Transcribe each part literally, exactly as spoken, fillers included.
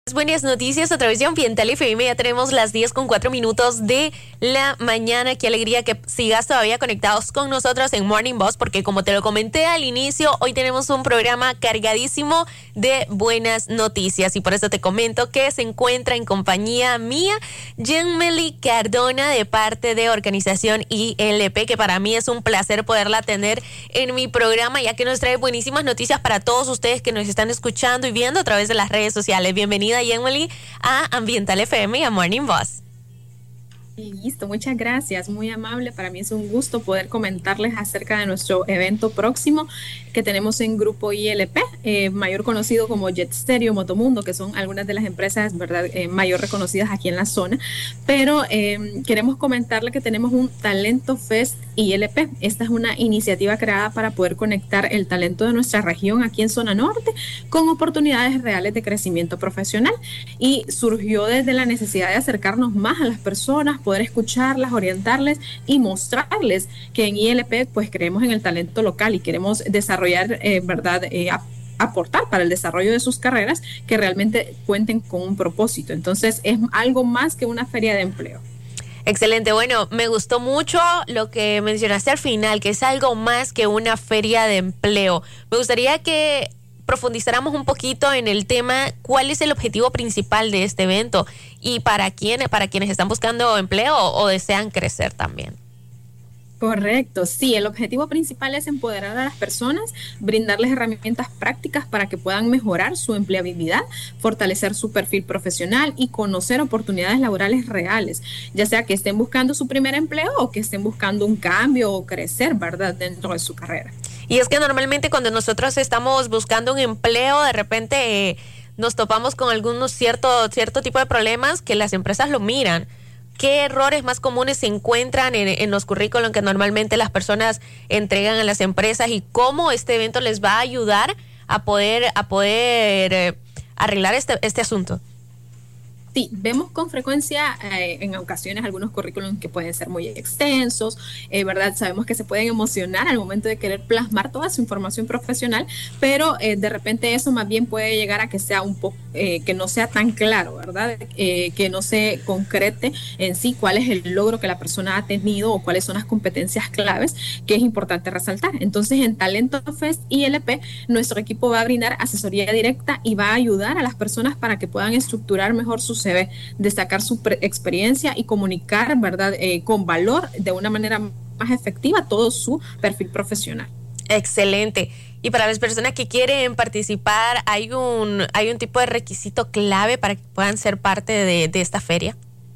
Buenas noticias a través de Ambiental F M. Ya tenemos las diez con cuatro minutos de la mañana. Qué alegría que sigas todavía conectados con nosotros en Morning Boss, porque como te lo comenté al inicio, hoy tenemos un programa cargadísimo de buenas noticias y por eso te comento que se encuentra en compañía mía Jenmely Cardona de parte de Organización I L P, que para mí es un placer poderla tener en mi programa, ya que nos trae buenísimas noticias para todos ustedes que nos están escuchando y viendo a través de las redes sociales. Bienvenida, Jenmely, a Ambiental F M y a Morning Boss. Listo, muchas gracias, muy amable. Para mí es un gusto poder comentarles acerca de nuestro evento próximo que tenemos en Grupo I L P, eh, mayor conocido como Jet Stereo, Motomundo, que son algunas de las empresas, ¿verdad?, eh, mayor reconocidas aquí en la zona. Pero eh, queremos comentarle que tenemos un Talento Fest I L P. Esta es una iniciativa creada para poder conectar el talento de nuestra región aquí en Zona Norte con oportunidades reales de crecimiento profesional, y surgió desde la necesidad de acercarnos más a las personas, poder escucharlas, orientarles y mostrarles que en I L P pues creemos en el talento local y queremos desarrollar, eh, verdad, eh, aportar para el desarrollo de sus carreras que realmente cuenten con un propósito. Entonces es algo más que una feria de empleo. Excelente, bueno, me gustó mucho lo que mencionaste al final, que es algo más que una feria de empleo. Me gustaría que profundizáramos un poquito en el tema, cuál es el objetivo principal de este evento y para quién, para quienes están buscando empleo o desean crecer también. Correcto, sí, el objetivo principal es empoderar a las personas, brindarles herramientas prácticas para que puedan mejorar su empleabilidad, fortalecer su perfil profesional y conocer oportunidades laborales reales, ya sea que estén buscando su primer empleo o que estén buscando un cambio o crecer, ¿verdad?, dentro de su carrera. Y es que normalmente cuando nosotros estamos buscando un empleo, de repente eh, nos topamos con algunos cierto, cierto tipo de problemas que las empresas lo miran. ¿Qué errores más comunes se encuentran en, en los currículos que normalmente las personas entregan a las empresas y cómo este evento les va a ayudar a poder, a poder eh, arreglar este, este asunto? Sí, vemos con frecuencia eh, en ocasiones algunos currículums que pueden ser muy extensos, eh, ¿verdad? Sabemos que se pueden emocionar al momento de querer plasmar toda su información profesional, pero eh, de repente eso más bien puede llegar a que sea un poco, eh, que no sea tan claro, ¿verdad? Eh, que no se concrete en sí cuál es el logro que la persona ha tenido o cuáles son las competencias claves que es importante resaltar. Entonces, en Talento Fest I L P, nuestro equipo va a brindar asesoría directa y va a ayudar a las personas para que puedan estructurar mejor sus C V, destacar su experiencia y comunicar, ¿verdad?, eh, con valor de una manera más efectiva todo su perfil profesional. Excelente. Y para las personas que quieren participar, ¿hay un, hay un tipo de requisito clave para que puedan ser parte de, de esta feria?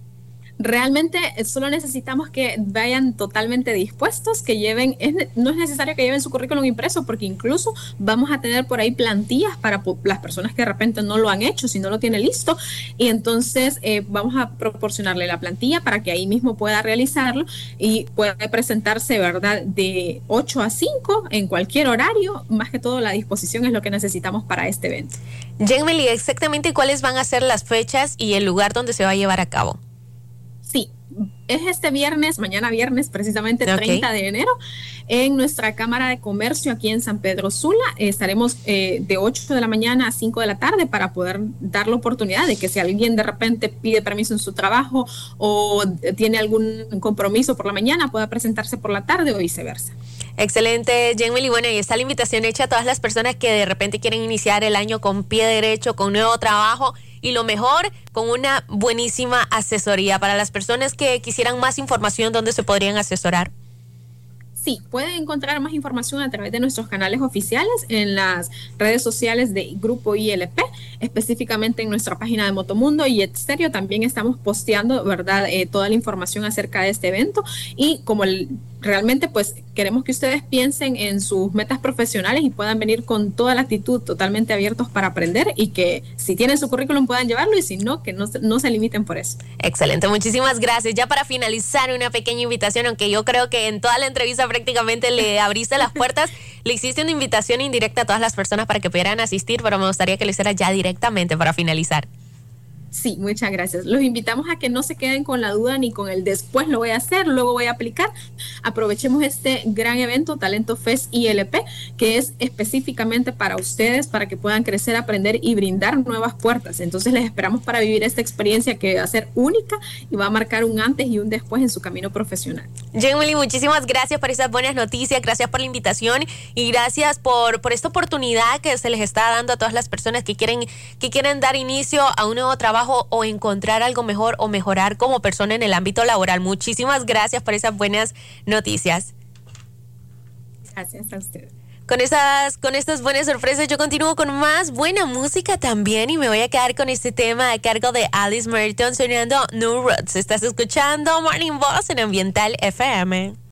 Realmente solo necesitamos que vayan totalmente dispuestos, que lleven, es, no es necesario que lleven su currículum impreso, porque incluso vamos a tener por ahí plantillas para las personas que de repente no lo han hecho, si no lo tiene listo, y entonces eh, vamos a proporcionarle la plantilla para que ahí mismo pueda realizarlo y puede presentarse, ¿verdad?, de ocho a cinco en cualquier horario. Más que todo la disposición es lo que necesitamos para este evento. Jenmely, exactamente cuáles van a ser las fechas y el lugar donde se va a llevar a cabo. Sí, es este viernes, mañana viernes, precisamente okay. treinta de enero, en nuestra Cámara de Comercio aquí en San Pedro Sula. Eh, estaremos eh, de ocho de la mañana a cinco de la tarde para poder dar la oportunidad de que si alguien de repente pide permiso en su trabajo o tiene algún compromiso por la mañana, pueda presentarse por la tarde o viceversa. Excelente, Jenmely. Bueno, y está la invitación hecha a todas las personas que de repente quieren iniciar el año con pie derecho, con nuevo trabajo y lo mejor, con una buenísima asesoría. Para las personas que quisieran más información, ¿dónde se podrían asesorar? Sí, pueden encontrar más información a través de nuestros canales oficiales en las redes sociales de Grupo I L P, específicamente en nuestra página de Motomundo y Jet Stereo. También estamos posteando, ¿verdad?, eh, toda la información acerca de este evento, y como el, realmente pues queremos que ustedes piensen en sus metas profesionales y puedan venir con toda la actitud, totalmente abiertos para aprender, y que si tienen su currículum puedan llevarlo, y si no, que no, no se limiten por eso. Excelente, muchísimas gracias. Ya para finalizar, una pequeña invitación, aunque yo creo que en toda la entrevista prácticamente le abriste las puertas, le hiciste una invitación indirecta a todas las personas para que pudieran asistir, pero me gustaría que lo hiciera ya directamente para finalizar. Sí, muchas gracias. Los invitamos a que no se queden con la duda ni con el después lo voy a hacer, luego voy a aplicar. Aprovechemos este gran evento, Talento Fest I L P, que es específicamente para ustedes, para que puedan crecer, aprender y brindar nuevas puertas. Entonces les esperamos para vivir esta experiencia que va a ser única y va a marcar un antes y un después en su camino profesional. Jemily, muchísimas gracias por esas buenas noticias, gracias por la invitación y gracias por, por esta oportunidad que se les está dando a todas las personas que quieren, que quieren dar inicio a un nuevo trabajo o encontrar algo mejor o mejorar como persona en el ámbito laboral. Muchísimas gracias por esas buenas noticias. Gracias a ustedes. Con esas, con estas buenas sorpresas yo continúo con más buena música también y me voy a quedar con este tema a cargo de Alice Merton sonando New Roads. Estás escuchando Morning Boss en Ambiental F M.